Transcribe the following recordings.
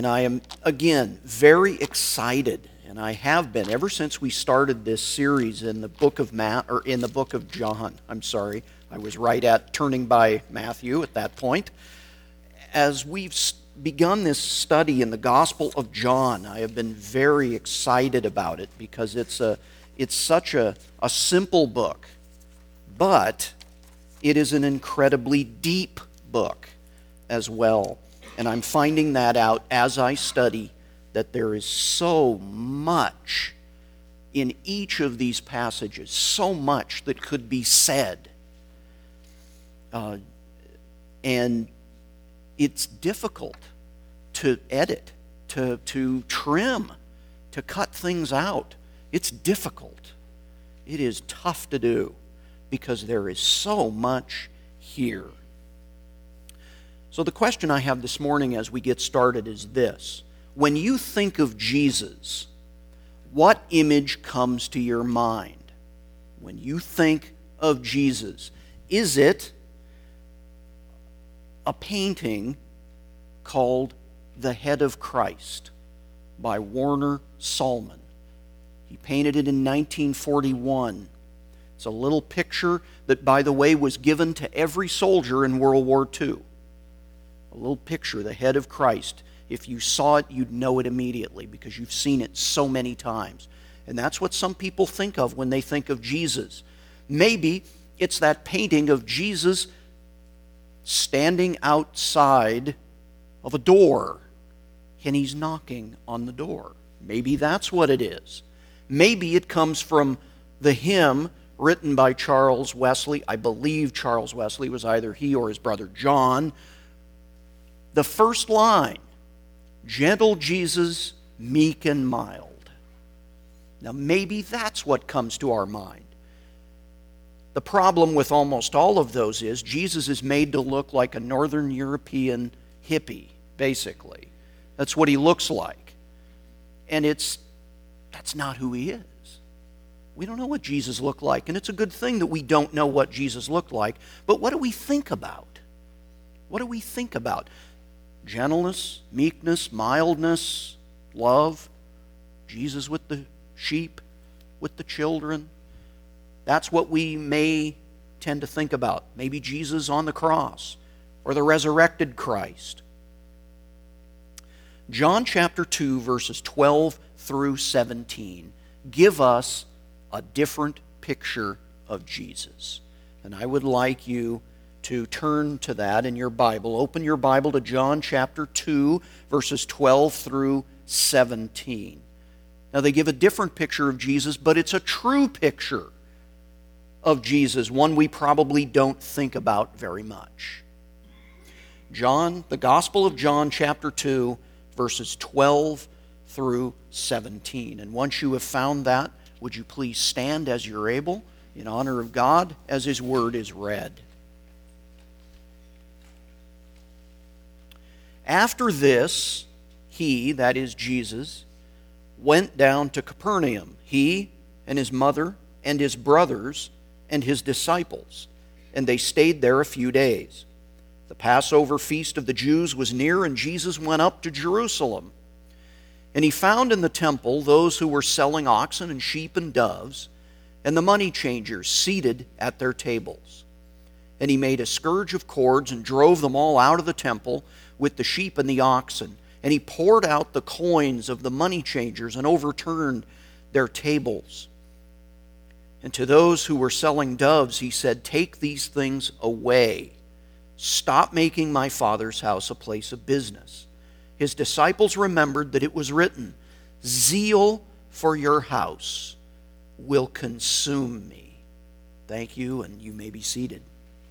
And I am, again, very excited, and I have been ever since we started this series in the book of in the book of John. I'm sorry, I was right at turning by Matthew at that point. As we've begun this study in the Gospel of John, I have been very excited about it because it's such a simple book, but it is an incredibly deep book as well. And I'm finding that out as I study, that there is so much in each of these passages, so much that could be said. And it's difficult to edit, to trim, to cut things out. It's difficult. It is tough to do because there is so much here. So the question I have this morning as we get started is this. When you think of Jesus, what image comes to your mind? When you think of Jesus, is it a painting called The Head of Christ by Warner Sallman? He painted it in 1941. It's a little picture that, by the way, was given to every soldier in World War II. A little picture, the head of Christ. If you saw it, you'd know it immediately because you've seen it so many times. And that's what some people think of when they think of Jesus. Maybe it's that painting of Jesus standing outside of a door and he's knocking on the door. Maybe that's what it is. Maybe it comes from the hymn written by Charles Wesley. I believe Charles Wesley was either he or his brother John. The first line, gentle Jesus, meek and mild. Now maybe that's what comes to our mind. The problem with almost all of those is Jesus is made to look like a Northern European hippie, basically. That's what he looks like. And that's not who he is. We don't know what Jesus looked like, and it's a good thing that we don't know what Jesus looked like, but what do we think about? What do we think about? Gentleness, meekness, mildness, love, Jesus with the sheep, with the children. That's what we may tend to think about. Maybe Jesus on the cross or the resurrected Christ. John chapter 2, verses 12 through 17 give us a different picture of Jesus. And I would like you to turn to that in your Bible. Open your Bible to John chapter 2, verses 12 through 17. Now they give a different picture of Jesus, but it's a true picture of Jesus, one we probably don't think about very much. John, the Gospel of John chapter 2, verses 12 through 17. And once you have found that, would you please stand as you're able in honor of God as His Word is read. After this, he, that is Jesus, went down to Capernaum, he and his mother and his brothers and his disciples, and they stayed there a few days. The Passover feast of the Jews was near, and Jesus went up to Jerusalem. And he found in the temple those who were selling oxen and sheep and doves, and the money changers seated at their tables. And he made a scourge of cords and drove them all out of the temple with the sheep and the oxen. And he poured out the coins of the money changers and overturned their tables. And to those who were selling doves, he said, "Take these things away. Stop making my Father's house a place of business." His disciples remembered that it was written, "Zeal for your house will consume me." Thank you, and you may be seated.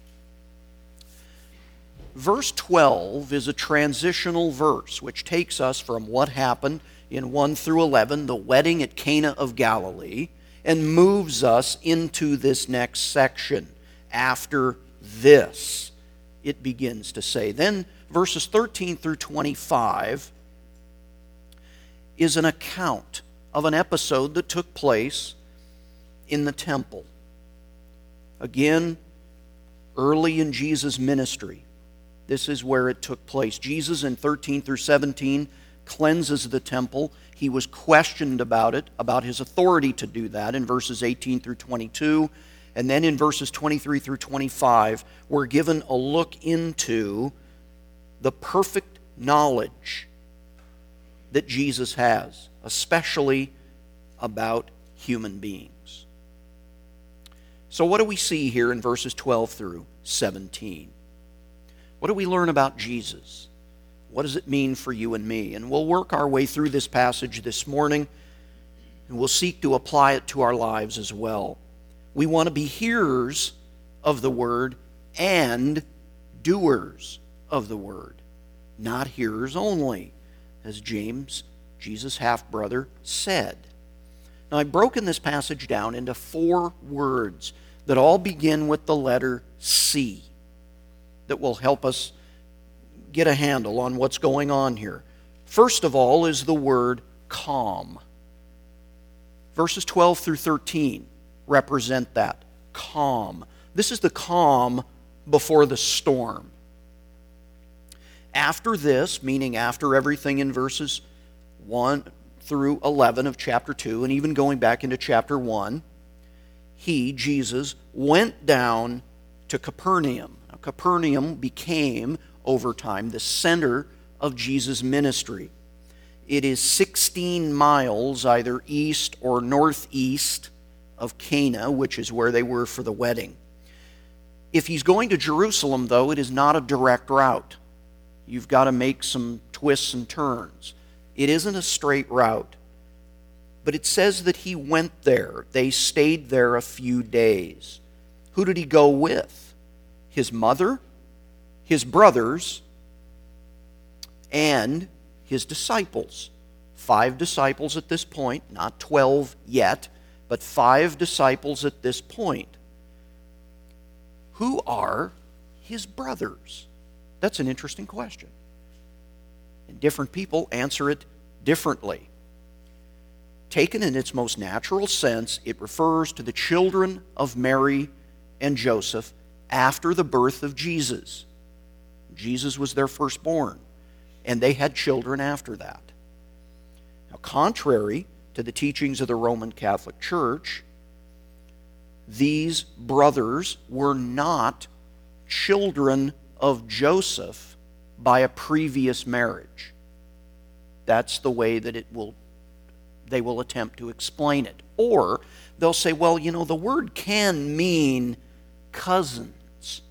Verse 12 is a transitional verse which takes us from what happened in 1 through 11, the wedding at Cana of Galilee, and moves us into this next section. After this, it begins to say. Then verses 13 through 25 is an account of an episode that took place in the temple. Again, early in Jesus' ministry, this is where it took place. Jesus in 13 through 17 cleanses the temple. He was questioned about it, about his authority to do that in verses 18 through 22. And then in verses 23 through 25, we're given a look into the perfect knowledge that Jesus has, especially about human beings. So what do we see here in verses 12 through 17? What do we learn about Jesus? What does it mean for you and me? And we'll work our way through this passage this morning, and we'll seek to apply it to our lives as well. We want to be hearers of the word and doers of the word, not hearers only, as James, Jesus' half-brother, said. Now, I've broken this passage down into 4 words that all begin with the letter C that will help us get a handle on what's going on here. First of all is the word calm. Verses 12 through 13 represent that. Calm. This is the calm before the storm. After this, meaning after everything in verses 1 through 11 of chapter 2, and even going back into chapter 1, he, Jesus, went down to Capernaum. Now, Capernaum became, over time, the center of Jesus' ministry. It is 16 miles either east or northeast of Cana, which is where they were for the wedding. If he's going to Jerusalem, though, it is not a direct route. You've got to make some twists and turns. It isn't a straight route. But it says that he went there. They stayed there a few days. Who did he go with? His mother, his brothers, and his disciples. 5 disciples at this point, not 12 yet, but 5 disciples at this point. Who are his brothers? That's an interesting question. And different people answer it differently. Taken in its most natural sense, it refers to the children of Mary and Joseph after the birth of Jesus. Jesus was their firstborn, and they had children after that. Now, contrary to the teachings of the Roman Catholic Church, these brothers were not children of Joseph by a previous marriage. That's the way that they will attempt to explain it. Or they'll say, well, the word can mean cousins.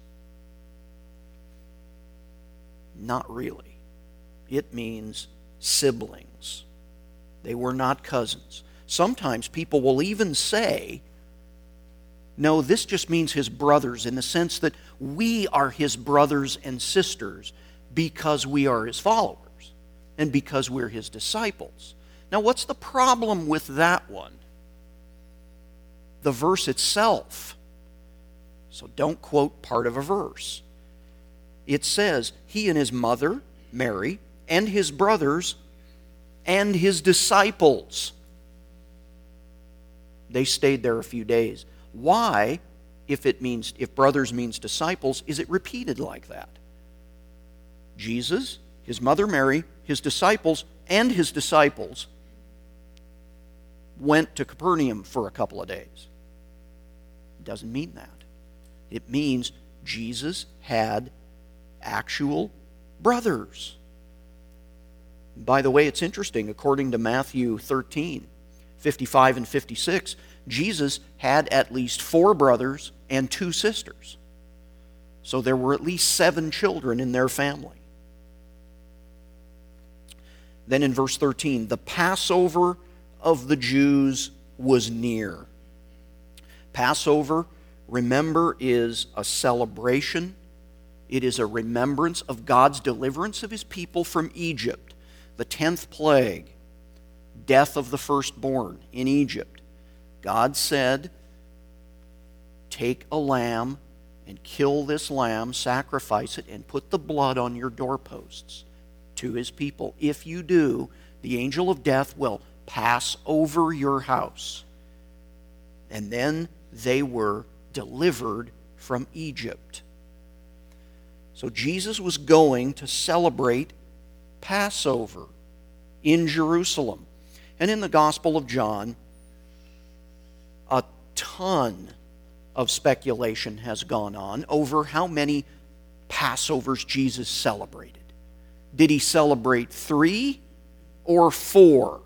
Not really. It means siblings. They were not cousins. Sometimes people will even say, no, this just means his brothers, in the sense that we are his brothers and sisters because we are his followers and because we're his disciples. Now, what's the problem with that one? The verse itself. So don't quote part of a verse. It says, he and his mother, Mary, and his brothers, and his disciples. They stayed there a few days. Why, if brothers means disciples, is it repeated like that? Jesus, his mother Mary, his disciples, and his disciples went to Capernaum for a couple of days. It doesn't mean that. It means Jesus had actual brothers. By the way, it's interesting, according to Matthew 13, 55 and 56, Jesus had at least 4 brothers and 2 sisters. So there were at least 7 children in their family. Then in verse 13, the Passover of the Jews was near. Passover, remember, is a celebration. It is a remembrance of God's deliverance of his people from Egypt. The 10th plague, death of the firstborn in Egypt. God said, take a lamb and kill this lamb, sacrifice it, and put the blood on your doorposts to his people. If you do, the angel of death will pass over your house. And then they were delivered from Egypt. So Jesus was going to celebrate Passover. in Jerusalem. And in the Gospel of John, a ton of speculation has gone on over how many Passovers Jesus celebrated. Did he celebrate 3 or 4?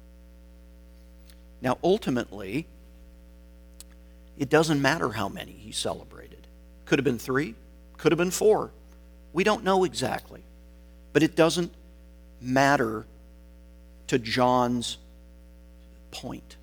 Now, ultimately, it doesn't matter how many he celebrated. Could have been 3, could have been 4. We don't know exactly. But it doesn't matter to John's point.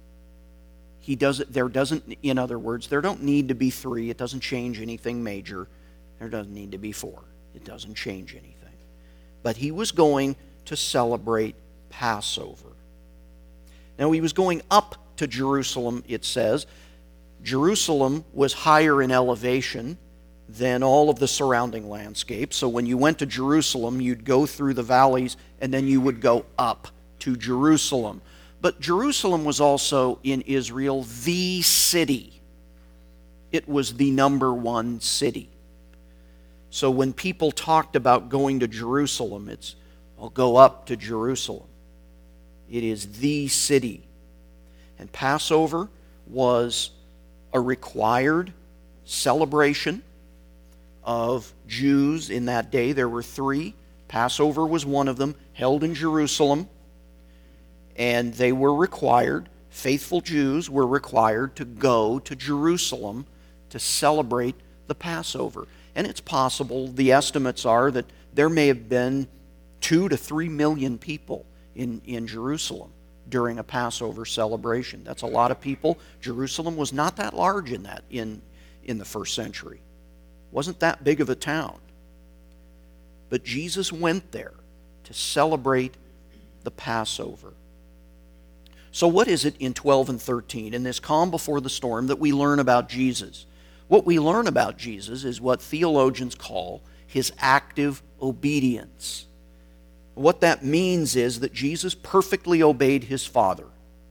In other words, there don't need to be 3. It doesn't change anything major. There doesn't need to be 4. It doesn't change anything. But he was going to celebrate Passover. Now, he was going up to Jerusalem, it says. Jerusalem was higher in elevation than all of the surrounding landscape. So when you went to Jerusalem, you'd go through the valleys, and then you would go up to Jerusalem. But Jerusalem was also, in Israel, the city. It was the number one city. So when people talked about going to Jerusalem, it's, I'll go up to Jerusalem. It is the city. And Passover was a required celebration of Jews in that day. There were 3. Passover was one of them, held in Jerusalem. And they were required, faithful Jews were required to go to Jerusalem to celebrate the Passover. And it's possible, the estimates are that there may have been 2 to 3 million people in Jerusalem during a Passover celebration. That's a lot of people. Jerusalem was not that large in the first century. Wasn't that big of a town. But Jesus went there to celebrate the Passover. So what is it in 12 and 13, in this calm before the storm, that we learn about Jesus? What we learn about Jesus is what theologians call his active obedience. What that means is that Jesus perfectly obeyed his Father.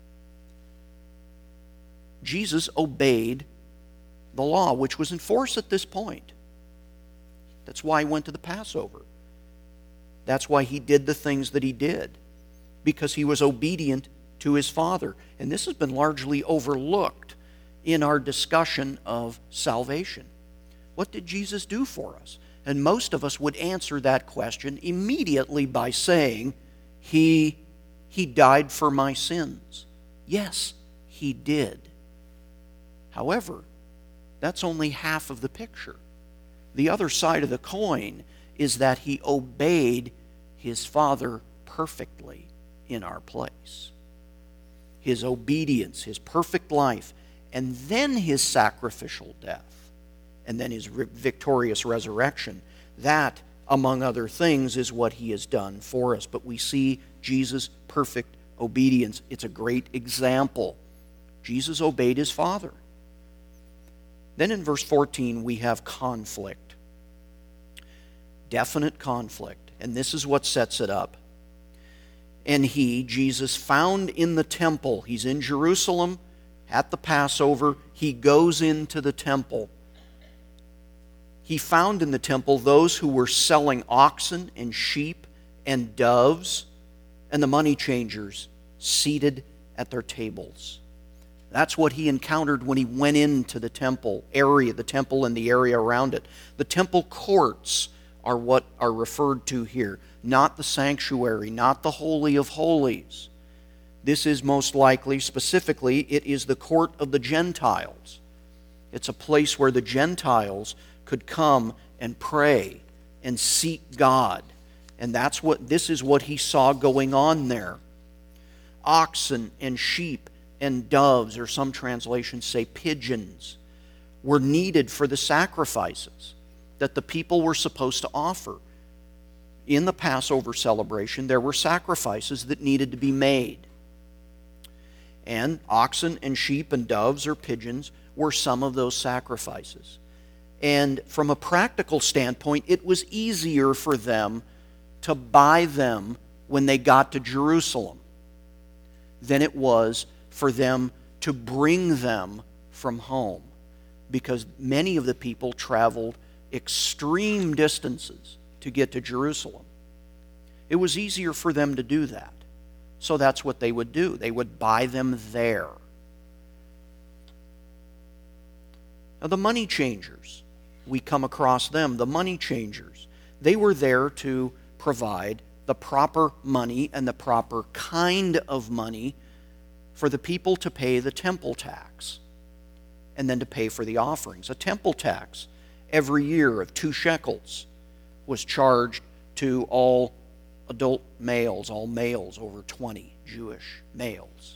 Jesus obeyed the law, which was in force at this point. That's why he went to the Passover. That's why he did the things that he did, because he was obedient to his Father. And this has been largely overlooked in our discussion of salvation. What did Jesus do for us? And most of us would answer that question immediately by saying, He died for my sins. Yes, he did. However, that's only half of the picture. The other side of the coin is that he obeyed his Father perfectly in our place. His obedience, his perfect life, and then his sacrificial death, and then his victorious resurrection. That, among other things, is what he has done for us. But we see Jesus' perfect obedience. It's a great example. Jesus obeyed his Father. Then in verse 14 we have conflict. Definite conflict. And this is what sets it up. And he, Jesus, found in the temple, he's in Jerusalem at the Passover, he goes into the temple. He found in the temple those who were selling oxen and sheep and doves, and the money changers seated at their tables. That's what he encountered when he went into the temple area, the temple and the area around it. The temple courts are what are referred to here, not the sanctuary, not the Holy of Holies. This is most likely, specifically, it is the court of the Gentiles. It's a place where the Gentiles could come and pray and seek God. And this is what he saw going on there. Oxen and sheep and doves, or some translations say pigeons, were needed for the sacrifices that the people were supposed to offer. In the Passover celebration, there were sacrifices that needed to be made. And oxen and sheep and doves or pigeons were some of those sacrifices. And from a practical standpoint, it was easier for them to buy them when they got to Jerusalem than it was for them to bring them from home, because many of the people traveled extreme distances to get to Jerusalem. It was easier for them to do that. So that's what they would do. They would buy them there. Now, the money changers, we come across them, the money changers. They were there to provide the proper money and the proper kind of money for the people to pay the temple tax and then to pay for the offerings. A temple tax every year of 2 shekels was charged to all adult males, all males over 20, Jewish males.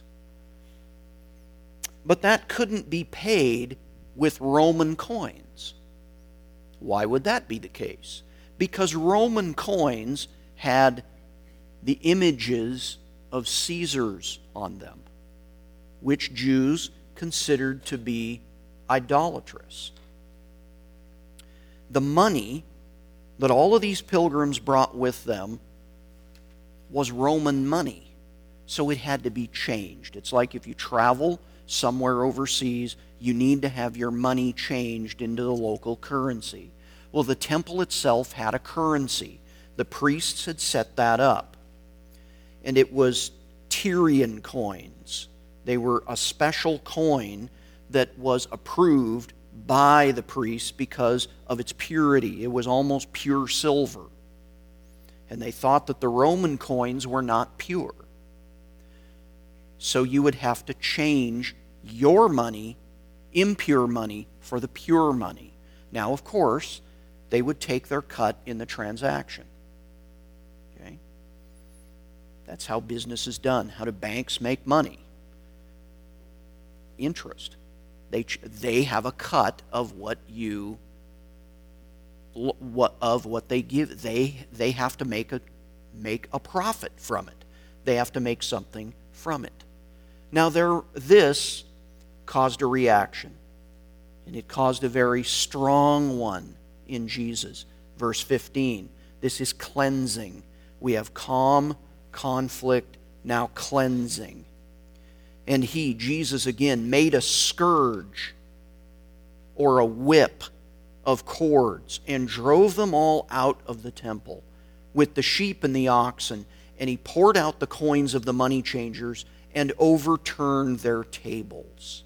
But that couldn't be paid with Roman coins. Why would that be the case? Because Roman coins had the images of Caesars on them, which Jews considered to be idolatrous. The money that all of these pilgrims brought with them was Roman money, so it had to be changed. It's like if you travel somewhere overseas, you need to have your money changed into the local currency. Well, the temple itself had a currency. The priests had set that up. And it was Tyrian coins. They were a special coin that was approved by the priests because of its purity. It was almost pure silver. And they thought that the Roman coins were not pure. So you would have to change your money, impure money, for the pure money. Now, of course, they would take their cut in the transaction. Okay? That's how business is done. How do banks make money? Interest. They have a cut of what they give. They have to make a profit from it. They have to make something from it. Now, this caused a reaction, and it caused a very strong one in Jesus. Verse 15, this is cleansing. We have calm, conflict, now cleansing. And he, Jesus again, made a scourge or a whip of cords and drove them all out of the temple with the sheep and the oxen. And he poured out the coins of the money changers and overturned their tables.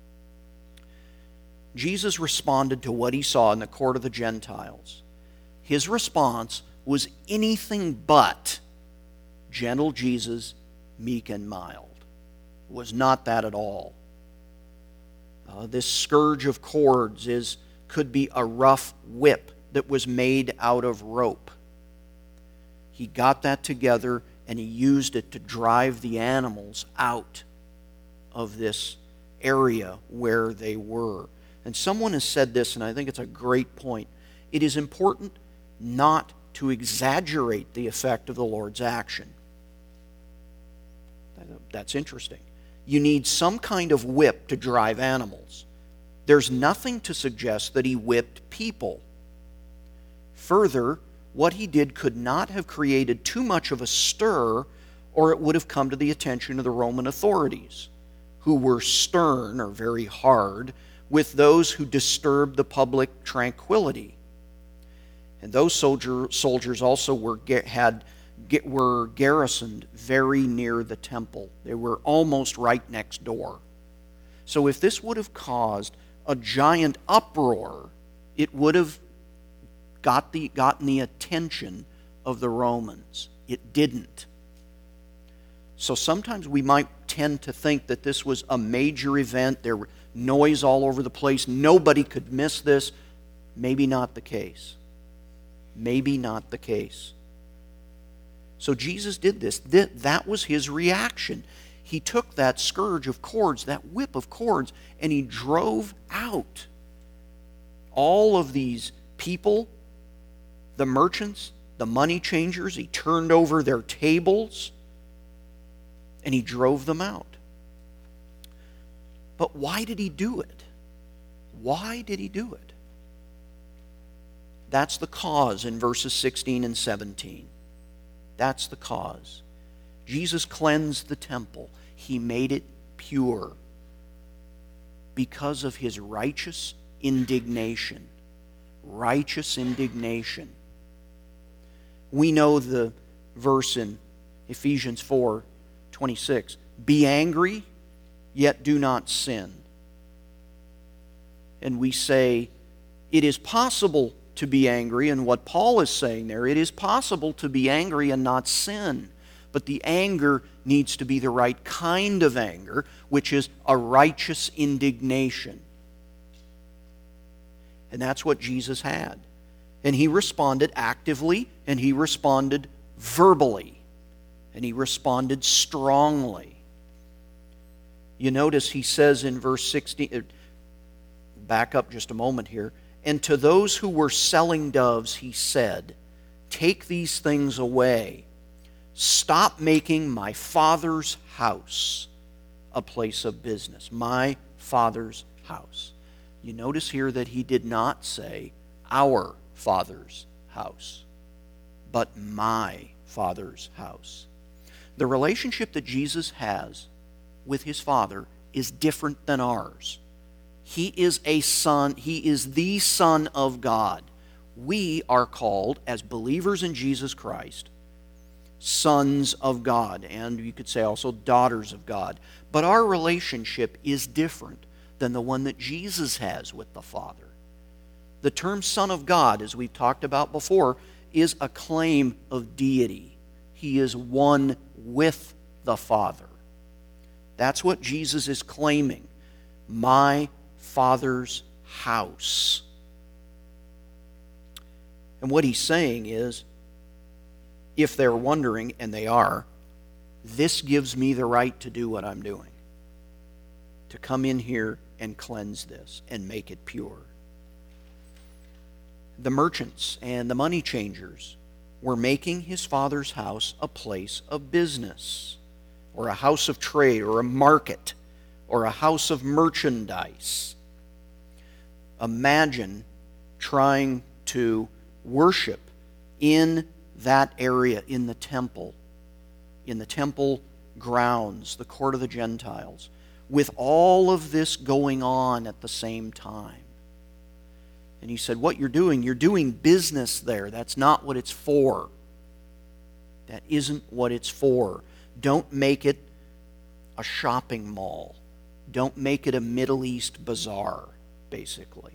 Jesus responded to what he saw in the court of the Gentiles. His response was anything but gentle Jesus, meek and mild. It was not that at all. This scourge of cords could be a rough whip that was made out of rope. He got that together and he used it to drive the animals out of this area where they were. And someone has said this, and I think it's a great point. It is important not to exaggerate the effect of the Lord's action. That's interesting. You need some kind of whip to drive animals. There's nothing to suggest that he whipped people. Further, what he did could not have created too much of a stir, or it would have come to the attention of the Roman authorities, who were stern or very hard with those who disturbed the public tranquility. And those soldiers also were garrisoned very near the temple. They were almost right next door. So if this would have caused a giant uproar, it would have gotten the attention of the Romans. It didn't. So sometimes we might tend to think that this was a major event. There were noise all over the place. Nobody could miss this. Maybe not the case. Maybe not the case. So Jesus did this. That was his reaction. He took that scourge of cords, that whip of cords, and he drove out all of these people, the merchants, the money changers. He turned over their tables, and he drove them out. But why did he do it? Why did he do it? That's the cause in verses 16 and 17. That's the cause. Jesus cleansed the temple. He made it pure because of his righteous indignation. Righteous indignation. We know the verse in Ephesians 4 26. Be angry, yet do not sin. And we say, it is possible to be angry, and what Paul is saying there, it is possible to be angry and not sin. But the anger needs to be the right kind of anger, which is a righteous indignation. And that's what Jesus had. And he responded actively, and he responded verbally, and he responded strongly. You notice he says in verse 16, back up just a moment here, and to those who were selling doves he said, take these things away. Stop making my Father's house a place of business. My Father's house. You notice here that he did not say our Father's house, but my Father's house. The relationship that Jesus has with his Father is different than ours. He is a son. He is the Son of God. We are called, as believers in Jesus Christ, sons of God, and you could say also daughters of God. But our relationship is different than the one that Jesus has with the Father. The term Son of God, as we've talked about before, is a claim of deity. He is one with the Father. That's what Jesus is claiming. My Father's house. And what he's saying is, if they're wondering, and they are, this gives me the right to do what I'm doing. To come in here and cleanse this and make it pure. The merchants and the money changers were making his Father's house a place of business, or a house of trade, or a market, or a house of merchandise. Imagine trying to worship in that area, in the temple grounds, the court of the Gentiles, with all of this going on at the same time. And he said, what you're doing business there. That's not what it's for. That isn't what it's for. Don't make it a shopping mall. Don't make it a Middle East bazaar, basically.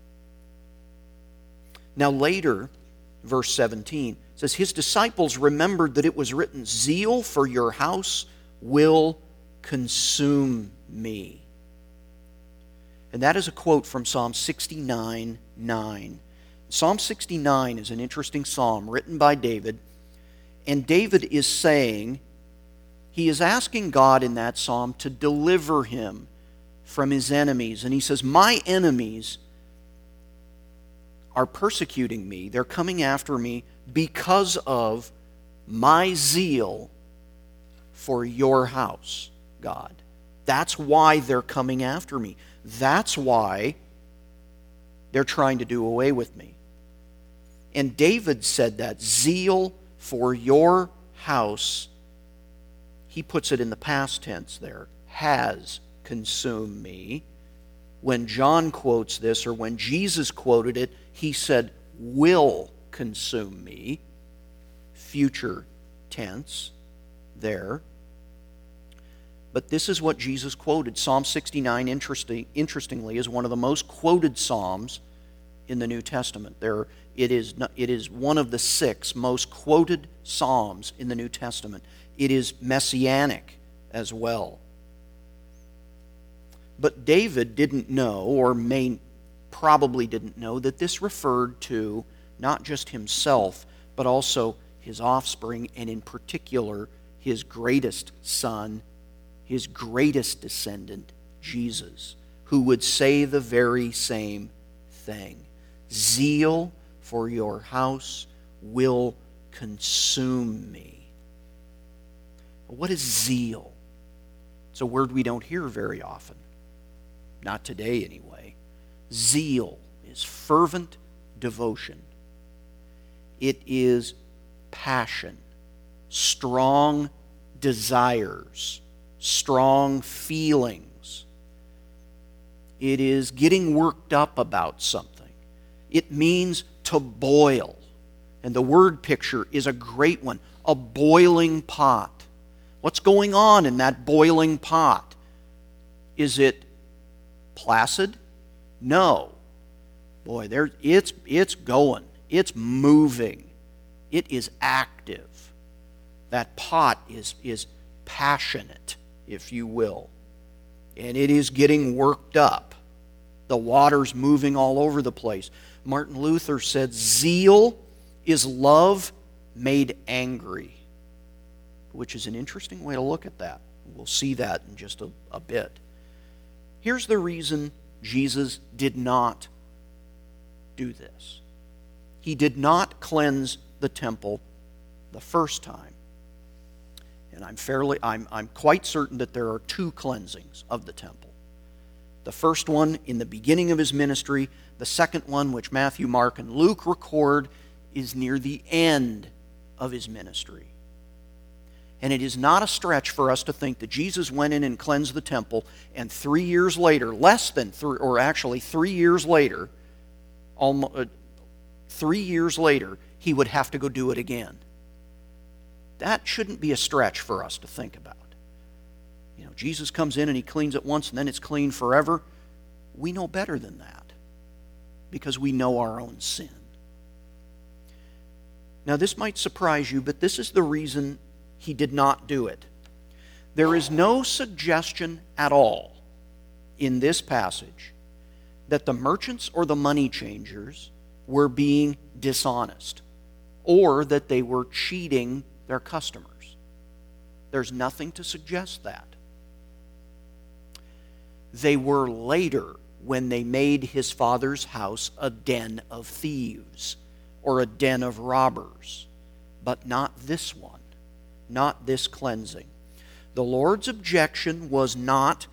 Now later, verse 17 says, his disciples remembered that it was written, zeal for your house will consume me. And that is a quote from Psalm 69:9. Psalm 69 is an interesting psalm written by David, and David is saying, he is asking God in that psalm to deliver him from his enemies. And he says, my enemies are persecuting me. They're coming after me because of my zeal for your house, God. That's why they're coming after me. That's why they're trying to do away with me. And David said that zeal for your house, he puts it in the past tense there, has consumed me. When John quotes this, or when Jesus quoted it, he said, will consume me. Future tense there. But this is what Jesus quoted. Psalm 69, interestingly, is one of the most quoted psalms in the New Testament. It is one of the 6 most quoted psalms in the New Testament. It is messianic as well. But David didn't know, or probably didn't know, that this referred to not just himself, but also his offspring, and in particular, his greatest son, his greatest descendant, Jesus, who would say the very same thing. Zeal for your house will consume me. What is zeal? It's a word we don't hear very often. Not today, anyway. Zeal is fervent devotion. It is passion, strong desires, strong feelings. It is getting worked up about something. It means to boil. And the word picture is a great one. A boiling pot. What's going on in that boiling pot? Is it placid? No. Boy, it's going. It's moving. It is active. That pot is passionate, if you will. And it is getting worked up. The water's moving all over the place. Martin Luther said, zeal is love made angry, which is an interesting way to look at that. We'll see that in just a bit. Here's the reason Jesus did not do this. He did not cleanse the temple the first time. And I'm quite certain that there are two cleansings of the temple. The first one in the beginning of his ministry. The second one, which Matthew, Mark, and Luke record, is near the end of his ministry. And it is not a stretch for us to think that Jesus went in and cleansed the temple, and 3 years later, less than 3, or actually 3 years later, 3 years later, he would have to go do it again. That shouldn't be a stretch for us to think about. You know, Jesus comes in and he cleans it once and then it's clean forever. We know better than that because we know our own sin. Now, this might surprise you, but this is the reason he did not do it. There is no suggestion at all in this passage that the merchants or the money changers were being dishonest or that they were cheating their customers. There's nothing to suggest that. They were later when they made his father's house a den of thieves or a den of robbers, but not this one, not this cleansing. The Lord's objection was not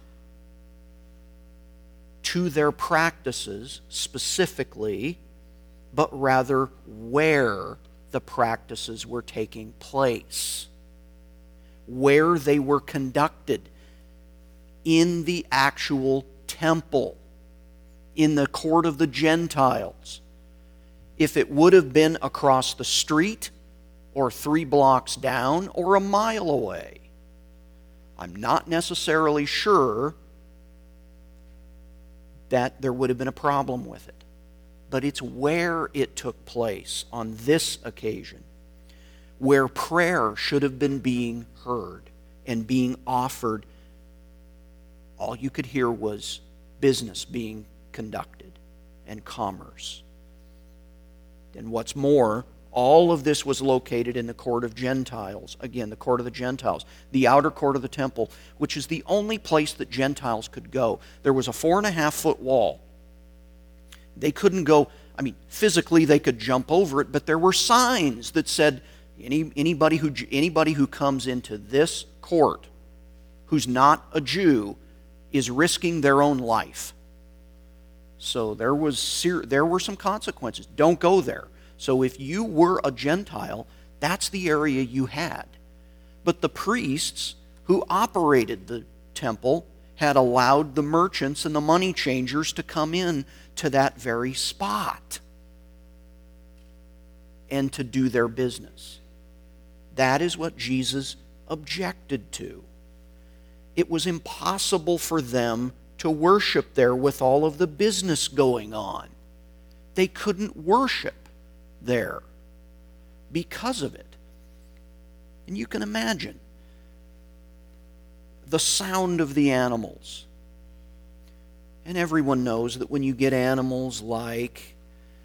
to their practices specifically, but rather where the practices were taking place, where they were conducted, in the actual temple, in the court of the Gentiles. If it would have been across the street, or 3 blocks down, or a mile away, I'm not necessarily sure that there would have been a problem with it. But it's where it took place on this occasion, where prayer should have been being heard and being offered. All you could hear was business being conducted and commerce. And what's more, all of this was located in the court of Gentiles. Again, the court of the Gentiles, the outer court of the temple, which is the only place that Gentiles could go. There was a 4.5-foot wall. They couldn't go, physically they could jump over it, but there were signs that said, anybody who comes into this court who's not a Jew is risking their own life. So there were some consequences. Don't go there. So if you were a Gentile, that's the area you had. But the priests who operated the temple had allowed the merchants and the money changers to come in to that very spot and to do their business. That is what Jesus objected to. It was impossible for them to worship there with all of the business going on. They couldn't worship there because of it. And you can imagine the sound of the animals. And everyone knows that when you get animals like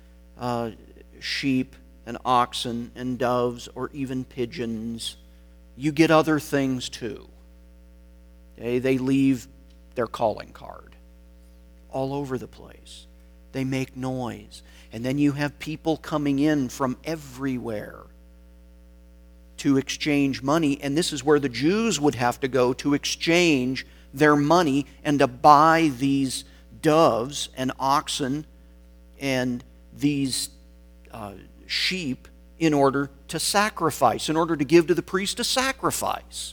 sheep and oxen and doves or even pigeons, you get other things too. Okay? They leave their calling card all over the place. They make noise. And then you have people coming in from everywhere to exchange money. And this is where the Jews would have to go to exchange their money and to buy these doves and oxen and these sheep in order to sacrifice, in order to give to the priest a sacrifice.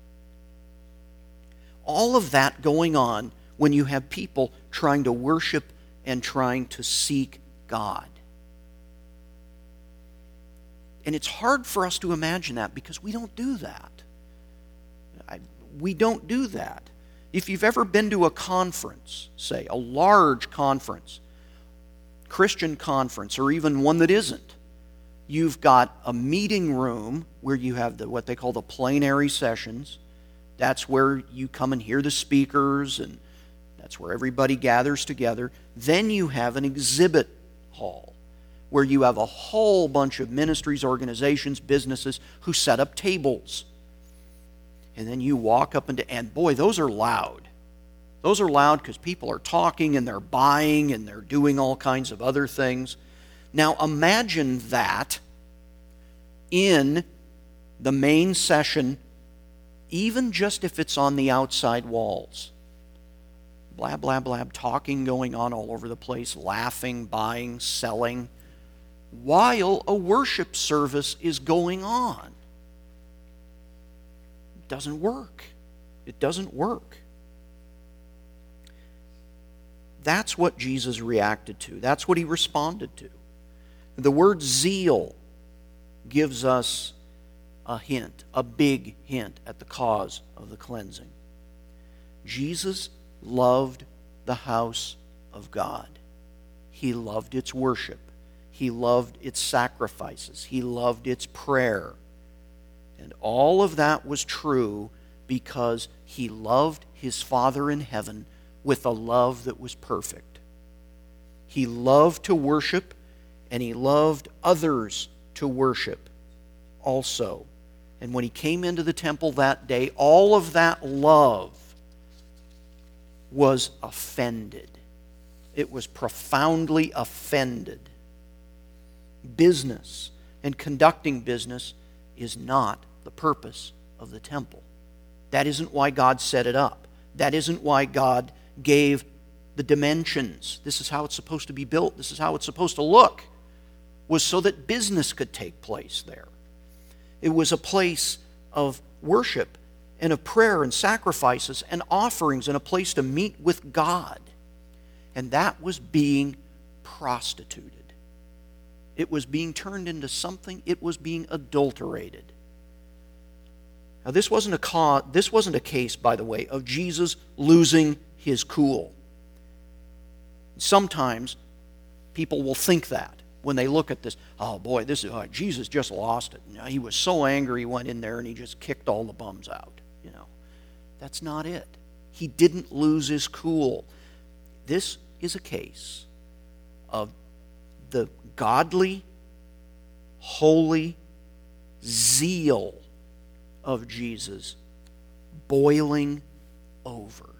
All of that going on when you have people trying to worship and trying to seek God. And it's hard for us to imagine that because we don't do that. We don't do that. If you've ever been to a conference, say a large conference, Christian conference, or even one that isn't, you've got a meeting room where you have what they call the plenary sessions. That's where you come and hear the speakers, and that's where everybody gathers together. Then you have an exhibit hall where you have a whole bunch of ministries, organizations, businesses who set up tables. And then you walk up and boy, those are loud. Those are loud because people are talking and they're buying and they're doing all kinds of other things. Now imagine that in the main session, even just if it's on the outside walls. Blab, blab, blab, talking going on all over the place, laughing, buying, selling, while a worship service is going on. It doesn't work. It doesn't work. That's what Jesus reacted to. That's what he responded to. The word zeal gives us a hint, a big hint at the cause of the cleansing. Jesus loved the house of God. He loved its worship. He loved its sacrifices. He loved its prayer. And all of that was true because he loved his Father in heaven with a love that was perfect. He loved to worship, and he loved others to worship also. And when he came into the temple that day, all of that love was offended. It was profoundly offended. Business and conducting business is not the purpose of the temple. That isn't why God set it up. That isn't why God gave the dimensions. This is how it's supposed to be built. This is how it's supposed to look. Was so that business could take place there. It was a place of worship and of prayer and sacrifices and offerings and a place to meet with God. And that was being prostituted. It was being turned into something. It was being adulterated. Now, this wasn't a case, by the way, of Jesus losing his cool. Sometimes people will think that when they look at this. Oh boy, Jesus just lost it. He was so angry he went in there and he just kicked all the bums out. That's not it. He didn't lose his cool. This is a case of the godly, holy zeal of Jesus boiling over.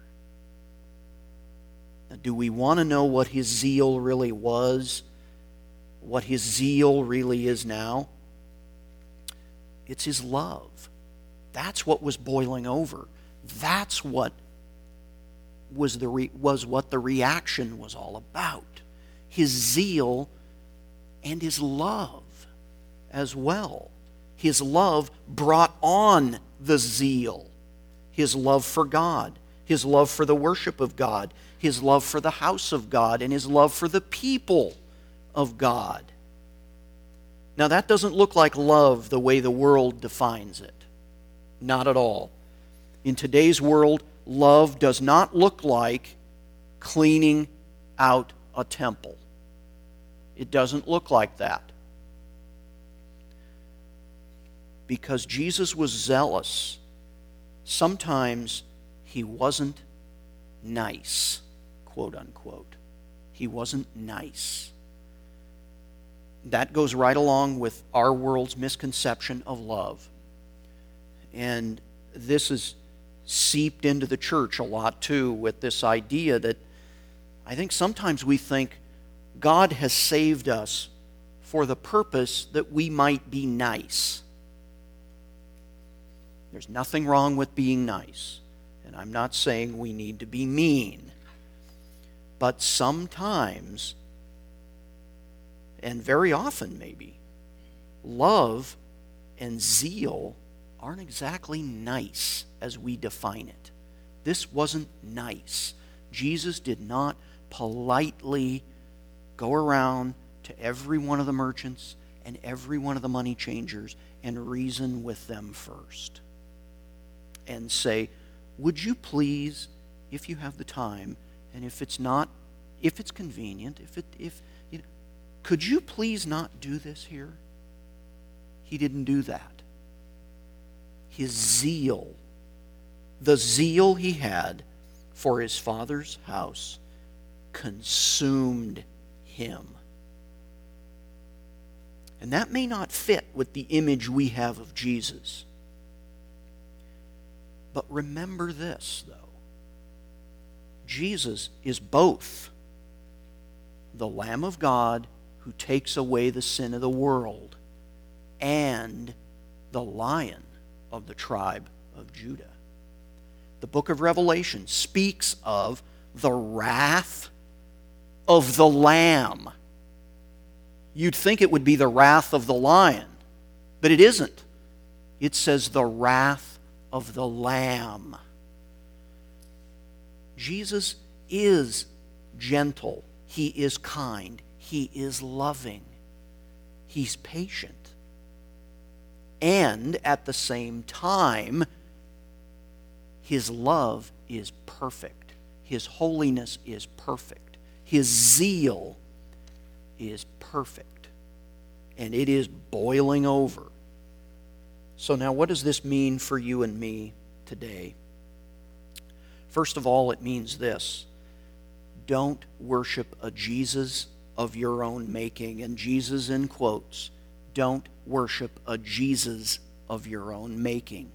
Now, do we want to know what his zeal really was? What his zeal really is now? It's his love. That's what was boiling over. That's what was what the reaction was all about. His zeal and his love as well. His love brought on the zeal. His love for God, his love for the worship of God, his love for the house of God, and his love for the people of God. Now that doesn't look like love the way the world defines it. Not at all. In today's world, love does not look like cleaning out a temple. It doesn't look like that. Because Jesus was zealous, sometimes he wasn't nice, quote unquote. He wasn't nice. That goes right along with our world's misconception of love. And this is seeped into the church a lot too, with this idea that I think sometimes we think God has saved us for the purpose that we might be nice. There's nothing wrong with being nice, and I'm not saying we need to be mean. But sometimes, and very often maybe, love and zeal aren't exactly nice as we define it. This wasn't nice. Jesus did not politely go around to every one of the merchants and every one of the money changers and reason with them first. and say, would you please, if you have the time, and if it's convenient, could you please not do this here? He didn't do that. His zeal, the zeal he had for his Father's house, consumed him. And that may not fit with the image we have of Jesus. But remember this, though. Jesus is both the Lamb of God who takes away the sin of the world and the Lion of the tribe of Judah. The book of Revelation speaks of the wrath of the Lamb. You'd think it would be the wrath of the lion, but it isn't. It says the wrath of the Lamb. Jesus is gentle. He is kind. He is loving. He's patient. And at the same time, his love is perfect. His holiness is perfect. His zeal is perfect. And it is boiling over. So now what does this mean for you and me today? First of all, it means this. Don't worship a Jesus of your own making. And Jesus in quotes. Don't worship a Jesus of your own making.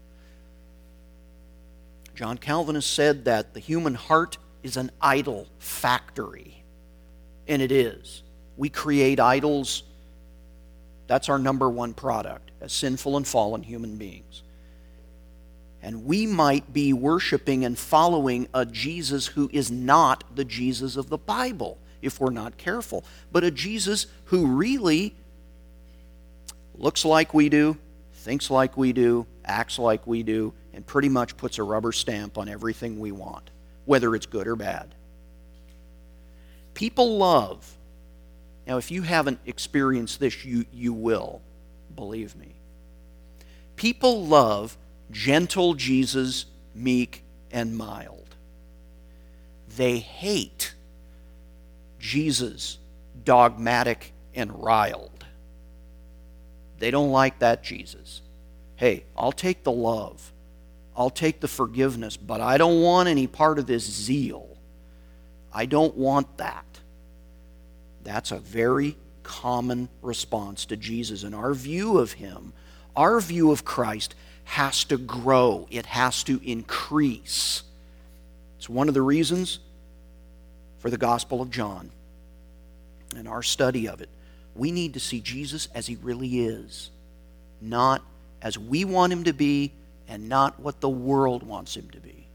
John Calvin has said that the human heart is an idol factory. And it is. We create idols. That's our number one product as sinful and fallen human beings. And we might be worshiping and following a Jesus who is not the Jesus of the Bible if we're not careful, but a Jesus who really looks like we do, thinks like we do, acts like we do, and pretty much puts a rubber stamp on everything we want, whether it's good or bad. People love. Now, if you haven't experienced this, you will, believe me. People love gentle Jesus, meek and mild. They hate Jesus, dogmatic and riled. They don't like that Jesus. Hey, I'll take the love. I'll take the forgiveness, but I don't want any part of this zeal. I don't want that. That's a very common response to Jesus. And our view of him, our view of Christ, has to grow. It has to increase. It's one of the reasons for the Gospel of John and our study of it. We need to see Jesus as he really is, not as we want him to be and not what the world wants him to be.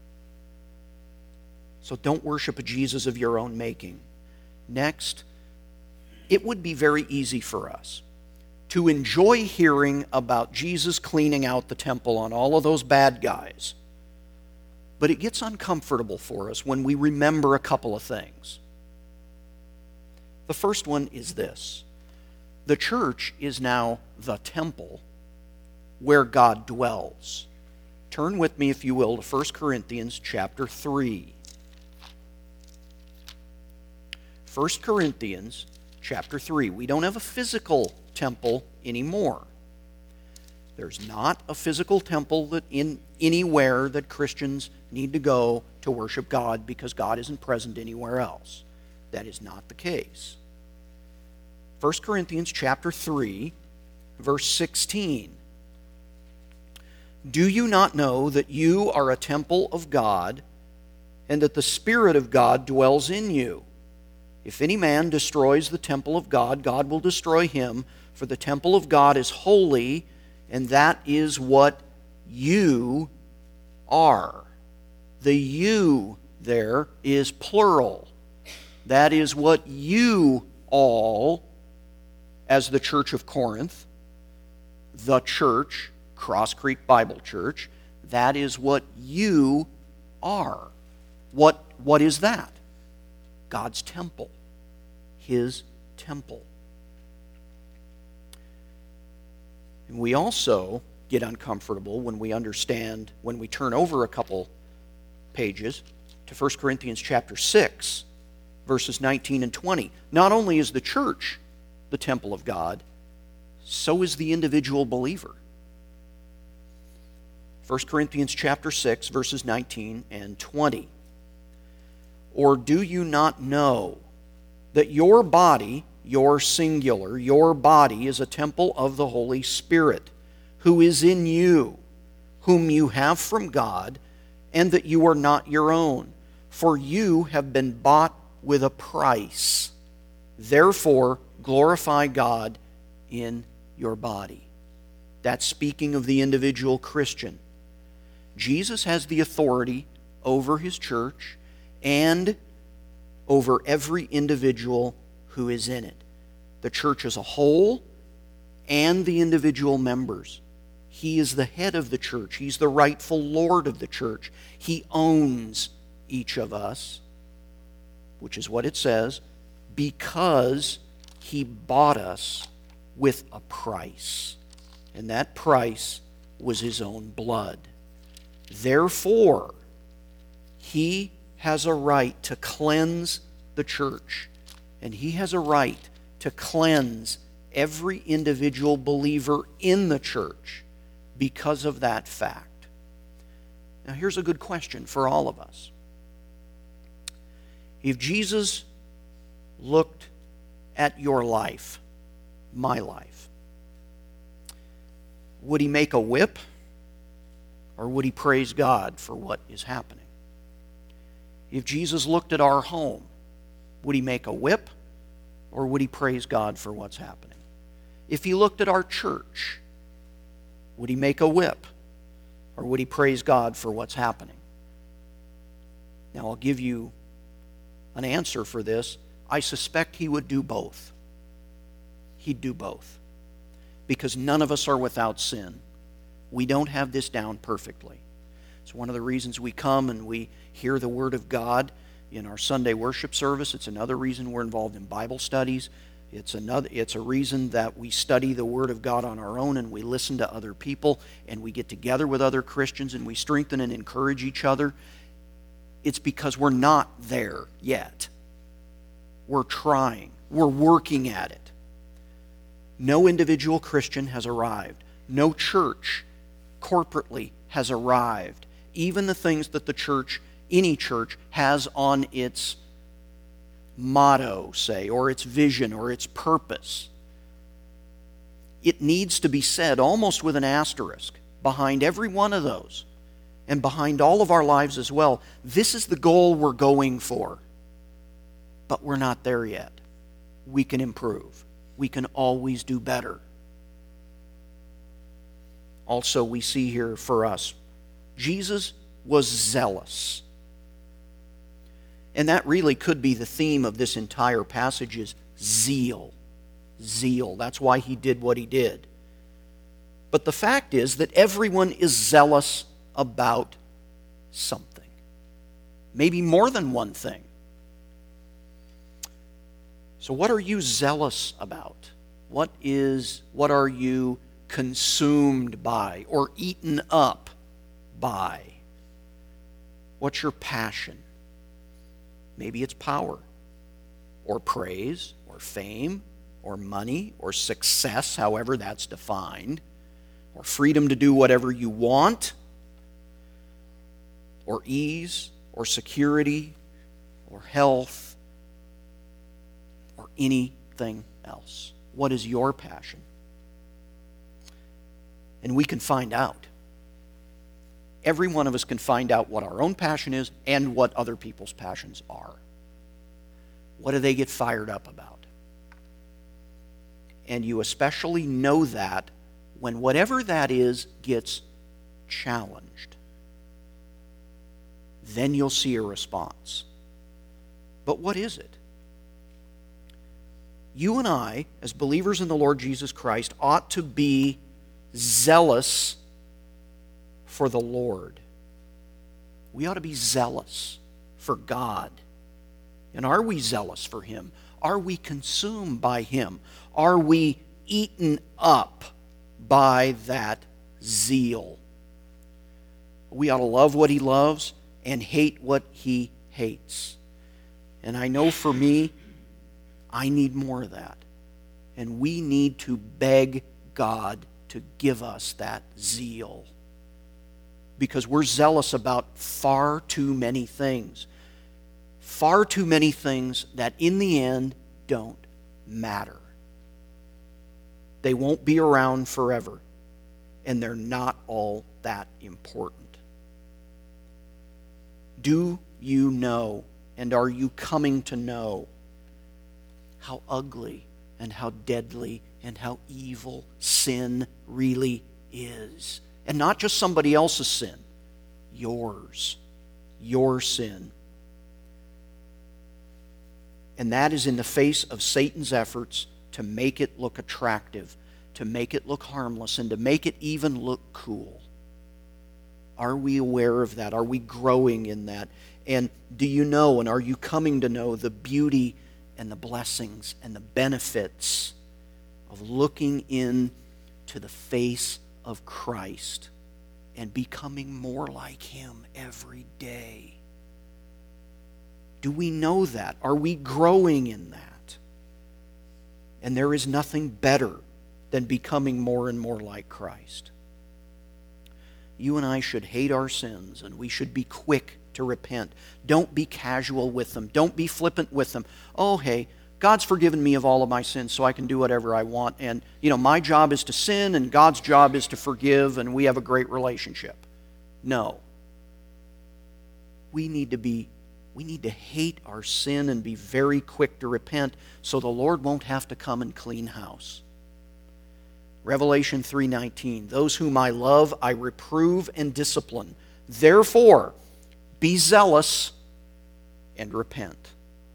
So don't worship a Jesus of your own making. Next, it would be very easy for us to enjoy hearing about Jesus cleaning out the temple on all of those bad guys. But it gets uncomfortable for us when we remember a couple of things. The first one is this. The church is now the temple where God dwells. Turn with me, if you will, to 1 Corinthians chapter 3. 1 Corinthians chapter 3. We don't have a physical temple anymore. There's not a physical temple that anywhere that Christians need to go to worship God because God isn't present anywhere else. That is not the case. 1 Corinthians chapter 3, verse 16. Do you not know that you are a temple of God and that the Spirit of God dwells in you? If any man destroys the temple of God, God will destroy him, for the temple of God is holy, and that is what you are. The you there is plural. That is what you all, as the Church of Corinth, the church, Cross Creek Bible Church, that is what you are. What is that? God's temple. His temple. And we also get uncomfortable when we understand, when we turn over a couple pages to 1 Corinthians chapter 6, verses 19 and 20. Not only is the church the temple of God, so is the individual believer. 1 Corinthians chapter 6, verses 19 and 20. Or do you not know that your body, your singular, your body is a temple of the Holy Spirit, who is in you, whom you have from God, and that you are not your own? For you have been bought with a price. Therefore, glorify God in your body. That's speaking of the individual Christian. Jesus has the authority over His church and over every individual who is in it. The church as a whole and the individual members. He is the head of the church. He's the rightful Lord of the church. He owns each of us, which is what it says, because He bought us with a price. And that price was His own blood. Therefore, He has a right to cleanse the church, and He has a right to cleanse every individual believer in the church because of that fact. Now, here's a good question for all of us. If Jesus looked at your life, my life, would He make a whip, or would He praise God for what is happening? If Jesus looked at our home, would He make a whip, or would He praise God for what's happening? If He looked at our church, would He make a whip, or would He praise God for what's happening? Now, I'll give you an answer for this. I suspect He would do both. He'd do both. Because none of us are without sin. We don't have this down perfectly. It's one of the reasons we come and we hear the Word of God in our Sunday worship service. It's another reason we're involved in Bible studies. It's a reason that we study the Word of God on our own and we listen to other people and we get together with other Christians and we strengthen and encourage each other. It's because we're not there yet. We're trying. We're working at it. No individual Christian has arrived. No church corporately has arrived. Even the things that the church, any church, has on its motto, say, or its vision, or its purpose. It needs to be said almost with an asterisk behind every one of those and behind all of our lives as well. This is the goal we're going for. But we're not there yet. We can improve. We can always do better. Also, we see here for us, Jesus was zealous. And that really could be the theme of this entire passage, is zeal. Zeal. That's why He did what He did. But the fact is that everyone is zealous about something. Maybe more than one thing. So what are you zealous about? What are you consumed by or eaten up by? What's your passion? Maybe it's power, or praise, or fame, or money, or success, however that's defined, or freedom to do whatever you want, or ease, or security, or health, or anything else. What is your passion? And we can find out. Every one of us can find out what our own passion is and what other people's passions are. What do they get fired up about? And you especially know that when whatever that is gets challenged. Then you'll see a response. But what is it? You and I, as believers in the Lord Jesus Christ, ought to be zealous for the Lord. We ought to be zealous for God. And are we zealous for Him? Are we consumed by Him? Are we eaten up by that zeal. We ought to love what He loves and hate what He hates. And I know for me, I need more of that. And we need to beg God to give us that zeal. Because we're zealous about far too many things. Far too many things that in the end don't matter. They won't be around forever. And they're not all that important. Do you know, and are you coming to know, how ugly and how deadly and how evil sin really is? And not just somebody else's sin, yours, your sin. And that is in the face of Satan's efforts to make it look attractive, to make it look harmless, and to make it even look cool. Are we aware of that? Are we growing in that? And do you know, and are you coming to know the beauty and the blessings and the benefits of looking into the face of Christ and becoming more like Him every day? Do we know that? Are we growing in that? And there is nothing better than becoming more and more like Christ. You and I should hate our sins, and we should be quick to repent. Don't be casual with them. Don't be flippant with them. Oh, hey, God's forgiven me of all of my sins, so I can do whatever I want. And, my job is to sin, and God's job is to forgive, and we have a great relationship. No. We need to hate our sin and be very quick to repent so the Lord won't have to come and clean house. Revelation 3:19, those whom I love, I reprove and discipline. Therefore, be zealous and repent.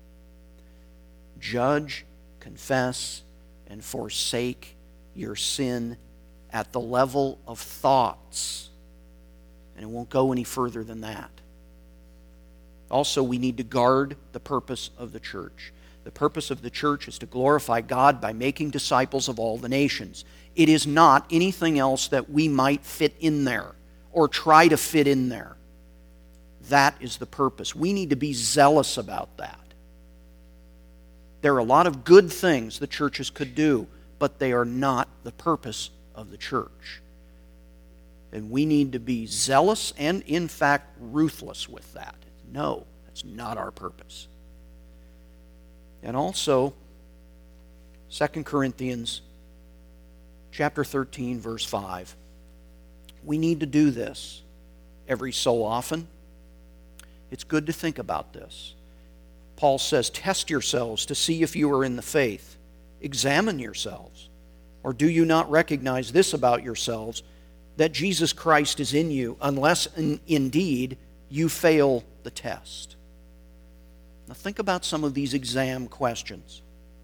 Judge, confess, and forsake your sin at the level of thoughts. And it won't go any further than that. Also, we need to guard the purpose of the church. The purpose of the church is to glorify God by making disciples of all the nations. It is not anything else that we might fit in there or try to fit in there. That is the purpose. We need to be zealous about that. There are a lot of good things the churches could do, but they are not the purpose of the church. And we need to be zealous and, in fact, ruthless with that. No, that's not our purpose. And also, 2 Corinthians chapter 13, verse 5. We need to do this every so often. It's good to think about this. Paul says, test yourselves to see if you are in the faith. Examine yourselves. Or do you not recognize this about yourselves, that Jesus Christ is in you, unless indeed you fail the test? Now think about some of these exam questions.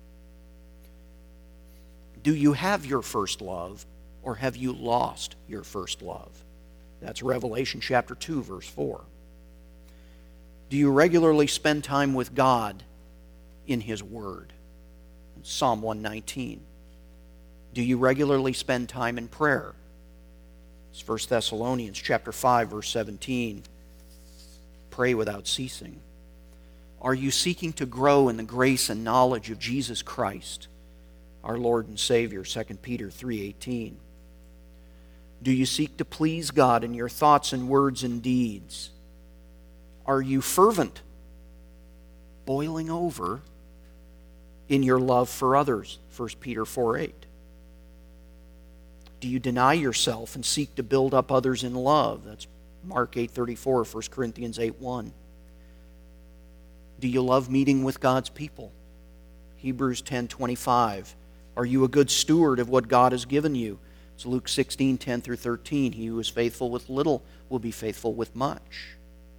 Do you have your first love, or have you lost your first love? That's Revelation chapter 2, verse 4. Do you regularly spend time with God in His Word? Psalm 119. Do you regularly spend time in prayer? It's 1 Thessalonians chapter 5, verse 17. Pray without ceasing. Are you seeking to grow in the grace and knowledge of Jesus Christ, our Lord and Savior? 2 Peter 3:18. Do you seek to please God in your thoughts and words and deeds? Are you fervent, boiling over in your love for others? 1 Peter 4:8. Do you deny yourself and seek to build up others in love? That's Mark 8:34, 1 Corinthians 8:1. Do you love meeting with God's people? Hebrews 10:25. Are you a good steward of what God has given you? It's Luke 16:10 through 13. He who is faithful with little will be faithful with much.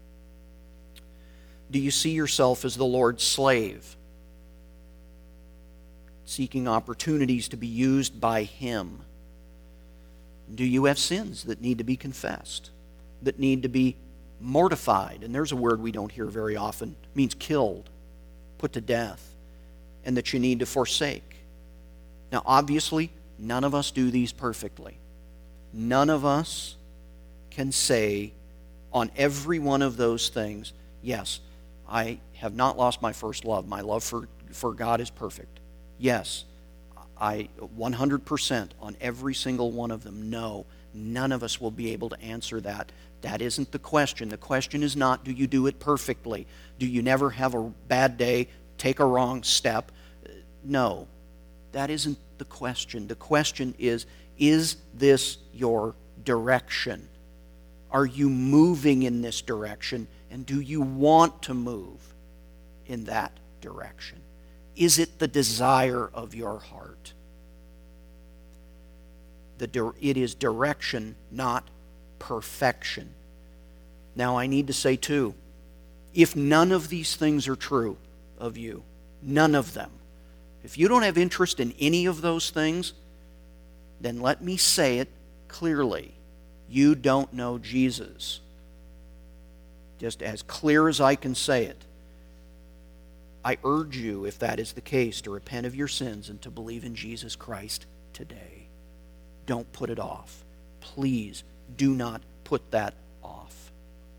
Do you see yourself as the Lord's slave, seeking opportunities to be used by Him? Do you have sins that need to be confessed, that need to be mortified? And there's a word we don't hear very often. It means killed, put to death, and that you need to forsake. Now, obviously, none of us do these perfectly. none of us can say on every one of those things, yes, I have not lost my first love. My love for God is perfect. Yes, I 100% on every single one of them. No, none of us will be able to answer that. That isn't the question. The question is not, do you do it perfectly? Do you never have a bad day, take a wrong step? No, that isn't the question. The question is this your direction? Are you moving in this direction? And do you want to move in that direction? Is it the desire of your heart? It is direction, not perfection. Now I need to say too, if none of these things are true of you, none of them, if you don't have interest in any of those things, then let me say it clearly. You don't know Jesus. Just as clear as I can say it. I urge you, if that is the case, to repent of your sins and to believe in Jesus Christ today. Don't put it off. Please do not put that off.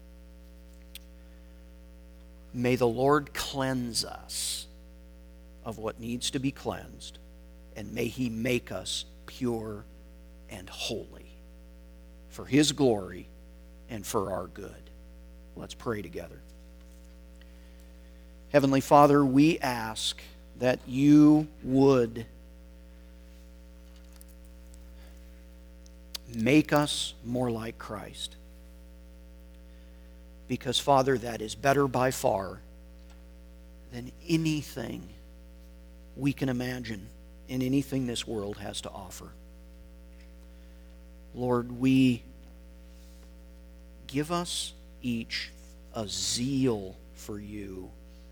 May the Lord cleanse us of what needs to be cleansed, and may He make us pure and holy for His glory and for our good. Let's pray together. Heavenly Father, we ask that you would make us more like Christ. Because, Father, that is better by far than anything we can imagine and anything this world has to offer. Lord, we give us each a zeal for you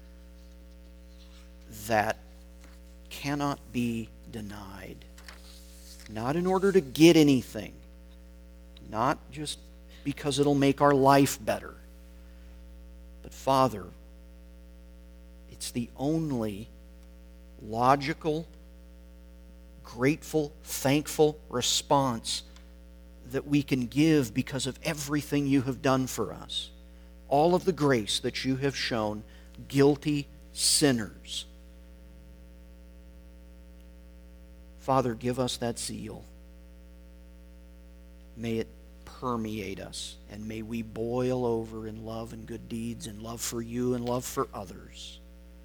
that cannot be denied. Not in order to get anything, not just because it'll make our life better, but Father, it's the only logical, grateful, thankful response that we can give because of everything you have done for us. All of the grace that you have shown guilty sinners. Father, give us that zeal. May it permeate us, and may we boil over in love and good deeds and love for you and love for others.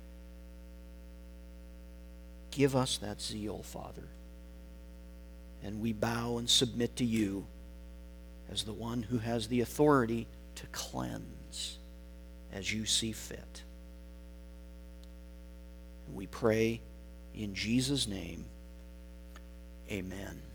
Give us that zeal, Father. And we bow and submit to you as the one who has the authority to cleanse as you see fit. And we pray in Jesus' name, amen.